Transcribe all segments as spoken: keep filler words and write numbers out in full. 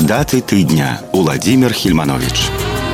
Даты тыдня. Уладзімір Хільманович.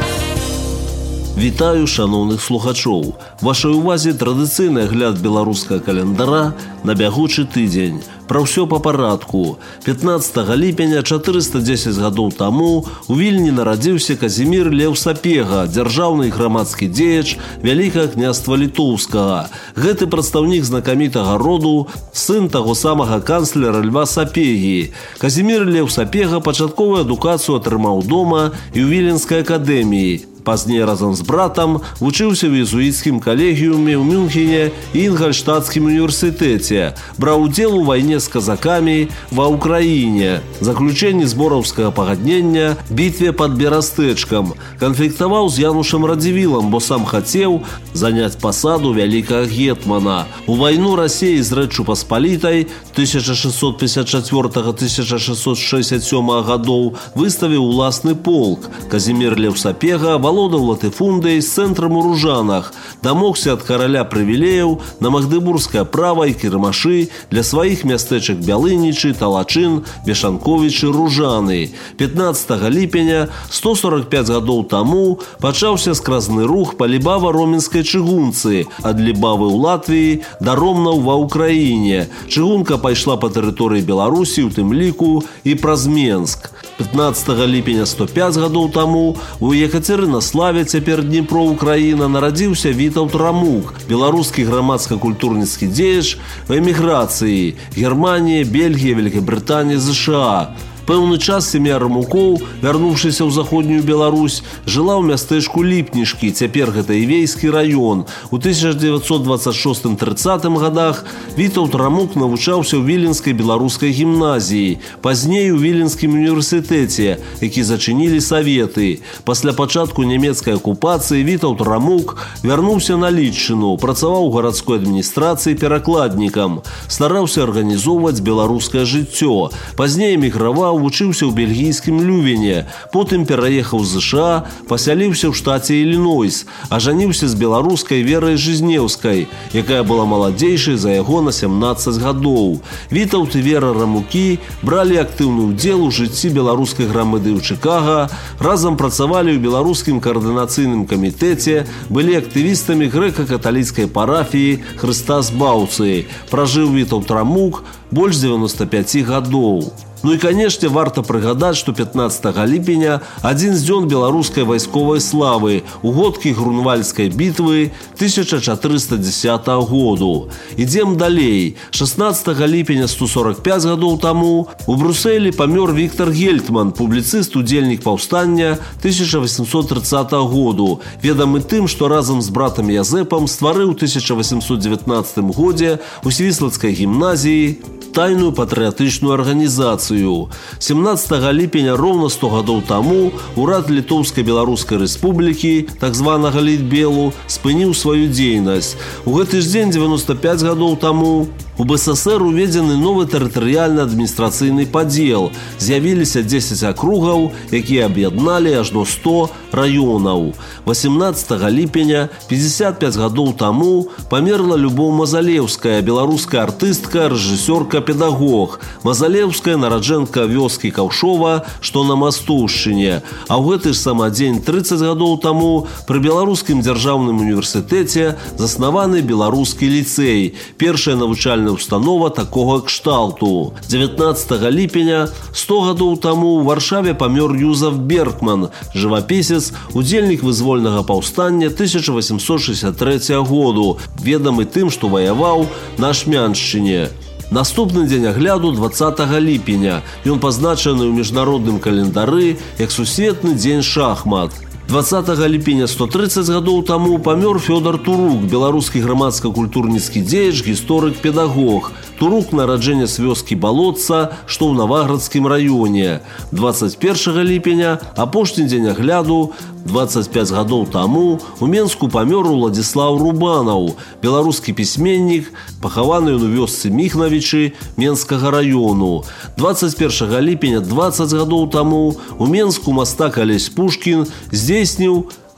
Вітаю шановных слухачоў. Вашай увазе традыцыйны агляд беларускага календара на бягучы тыдзень. Пра ўсё па парадку. пятнаццатага ліпеня чатырыста дзесяць гадоў таму у Вільні нарадзіўся Казімір Леў Сапега, дзяржаўны і грамадскі дзеяч Вялікага княства Літоўскага. Гэты прадстаўнік знакамітага роду, сын таго самага канцлера Льва Сапегі. Казімір Леў Сапега пачатковую адукацыю атрымаў дома і ў Віленскай акадэміі. Пазней разам з братам вучыўся ў езуіцкім калегіуме ў Мюнхене і Інгальштадтскім універсітэце. Браў удзел у вайне з казакамі ва Ўкраіне, заключэнні збораўскага пагаднення, бітве пад Берастэчкам. Канфліктаваў з Янушам Радзівілам, бо сам хацеў заняць пасаду вялікага гетмана. У вайну Расіі з Рэччу Паспалітай тысяча шэсцьсот пятьдесят четвёртага — тысяча шэсцьсот шэсцьдзесят сёмага гадоў выставіў уласны полк. Казімір Леў Сапега валодаў латыфундай з цэнтрам у Ружанах, дамогся ад караля прывілеяў на магдыбургскае права і кірмашы для сваіх мястэчак Бялынічы, Талачын, Бешанковічы, Ружаны. пятнаццатага ліпеня сто сорок пять гадоў таму пачаўся скразны рух па Лібава-Роменскай чыгунцы ад Лібавы ў Латвіі да Ромнаў ва Ўкраіне. Чыгунка пайшла па тэрыторыі Беларусі, у тым ліку і праз Менск. пятнаццатага ліпеня сто пять гадоў таму у Екатеринославе, цяпер Дніпро, Украіна, нарадзіўся Вітаўт Рамук, беларускі грамадска-культурніцкі дзеяч в эміграцыі Германія, Бельгія, Великабрытанія, ЗША. Пэўны час сям'я Рамукоў, вярнуўшыся ў заходнюю Беларусь, жыла ў мястэчку Ліпнішкі, цяпер гэта Івейскі раён. У тысяча дзевяцьсот дваццаць шостым — трыццатым гадах Вітаўт Рамук навучаўся ў Віленскай беларускай гімназіі, пазней у Віленскім універсітэце, які зачынілі саветы. Пасля пачатку нямецкай акупацыі Вітаўт Рамук вярнуўся на Літчыну, працаваў у гарадской адміністрацыі перакладнікам, стараўся арганізоўваць беларускае жыццё. Пазней эміграваў, вучыўся ў бельгійскім Лювене, потым пераехаў з ЗША, пасяліўся ў штаце Ілінойс, ажаніўся з беларускай Верай Жизнеўскай, якая была маладзейшай за яго на сямнаццаць гадоў. Вітаўт і Вера Рамукі бралі актыўны ўдзел у жыцці беларускай грамады ў Чыкага, разам працавалі ў беларускім каардынацыйным камітэце, былі актывістамі грэка-каталіцкай парафіі Хрыста Збаўцы. Пражыў Вітаўт Рамук больш дзевяноста пяці гадоў. Ну і, канешне, варта прыгадаць, што пятнаццатага ліпеня адзін з дзён беларускай вайсковай славы у годкі Грунвальдскай бітвы тысяча чатырыста дзесятага году. Ідзем далей. шаснаццатага ліпеня сто сорок пять гадоў таму у Брусэлі памёр Віктар Гельтман, публіцыст, удзельнік паўстання тысяча васьмсот трыццатага году, ведамы тым, што разам з братам Язэпам стварыў у тысяча васьмсот дзевятнаццатым годзе у Свіслацкай гімназіі тайную патрыятычную арганізацыю. семнаццатага ліпеня роўна сто гадоў таму урад Літоўскай Беларускай Рэспублікі, так званага Літбелу, спыніў сваю дзейнасць. У гэты ж дзень дзевяноста пять гадоў таму у БССР уведзены новы тэрытарыяльна-адміністрацыйны падзел. З'явіліся дзесяць акругаў, якія аб'ядналі ажно сто раёнаў. васемнаццатага ліпеня пятьдесят пять гадоў таму памерла Любоў Мазалеўская, беларуская артыстка, рэжысёрка, педагог. Мазалеўская нараджэнка вёскі Каўшова, што на Мастоўшчыне. А ў гэты ж сама дзень трыццаць гадоў таму пры Беларускім дзяржаўным універсітэце заснаваны беларускі ліцэй, першая навучальная установа такога кшталту. дзевятнаццатага ліпеня сто гадоў таму ў Варшаве памёр Юзеф Бергман, жывапісец, удзельнік вызвольнага паўстання тысяча васьмсот шэсцьдесят трэцяга году, ведамы тым, што ваяваў на Ашмяншчыне. Наступны дзень агляду дваццатага ліпеня. Ён пазначаны ў міжнародным календары як сусветны дзень шахмат. дваццатага ліпеня сто трыццаць гадоў таму памёр Фёдор Турук, беларускі грамадска-культурніцкі дзеяч, гісторык, педагог. Турук нараджэння з вёскі Балотца, што ў Наваградскім раёне. дваццаць першага ліпеня, апошні дзень агляду, дваццаць пять гадоў таму у Менску памёр Уладзіслаў Рубанаў, беларускі пісьменнік, пахаваны ў вёсцы Міхнавічы Менскага раёну. дваццаць першага ліпеня дваццаць гадоў таму у Менску мастак Алесь Пушкін здзейсніў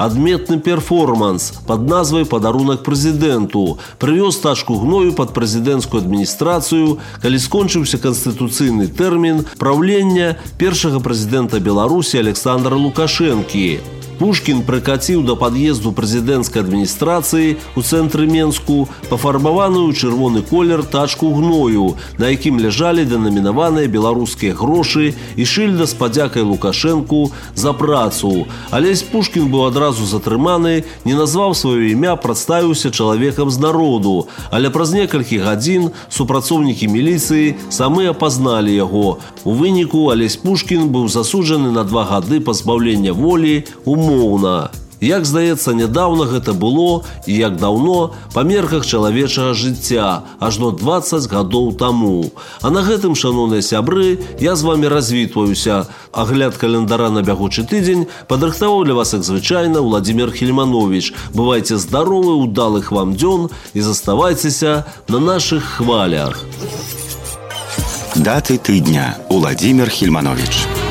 адметны перформанс под назвай «Падарунак прэзідэнту». Прывёз тачку гною под прэзідэнцкую адміністрацыю, калі скончыўся канстытуцыйны тэрмін праўлення першага прэзідэнта Беларусі Александра Лукашэнкі. Пушкін прыкаціў да пад'езду прэзідэнцкай адміністрацыі ў цэнтры Менску пафарбаваную ў чырвоны колер тачку гною, на якім ляжалі дэнамінаваныя беларускія грошы і шыльда з падзякай Лукашэнку за працу. Алесь Пушкін быў адразу затрыманы, не назваў сваё імя, прадставіўся чалавекам з народу, але праз некалькі гадзін супрацоўнікі міліцыі самі апазналі яго. У выніку Алесь Пушкін быў засуджаны на два гады пазбаўлення волі умоўна. Як здаецца, нядаўна гэта было і як даўно па мерках чалавечага жыцця, ажно дваццаць гадоў таму. А на гэтым, шаноўныя сябры, я з вамі развітваюся. Агляд календара на бягучы тыдзень падрыхтаваў для вас, як звычайна, Владимир Хельманович. Бывайце здаровы, удалых вам дзён і заставайцеся на нашых хвалях. Даты тыдня. Владимир Хельманович.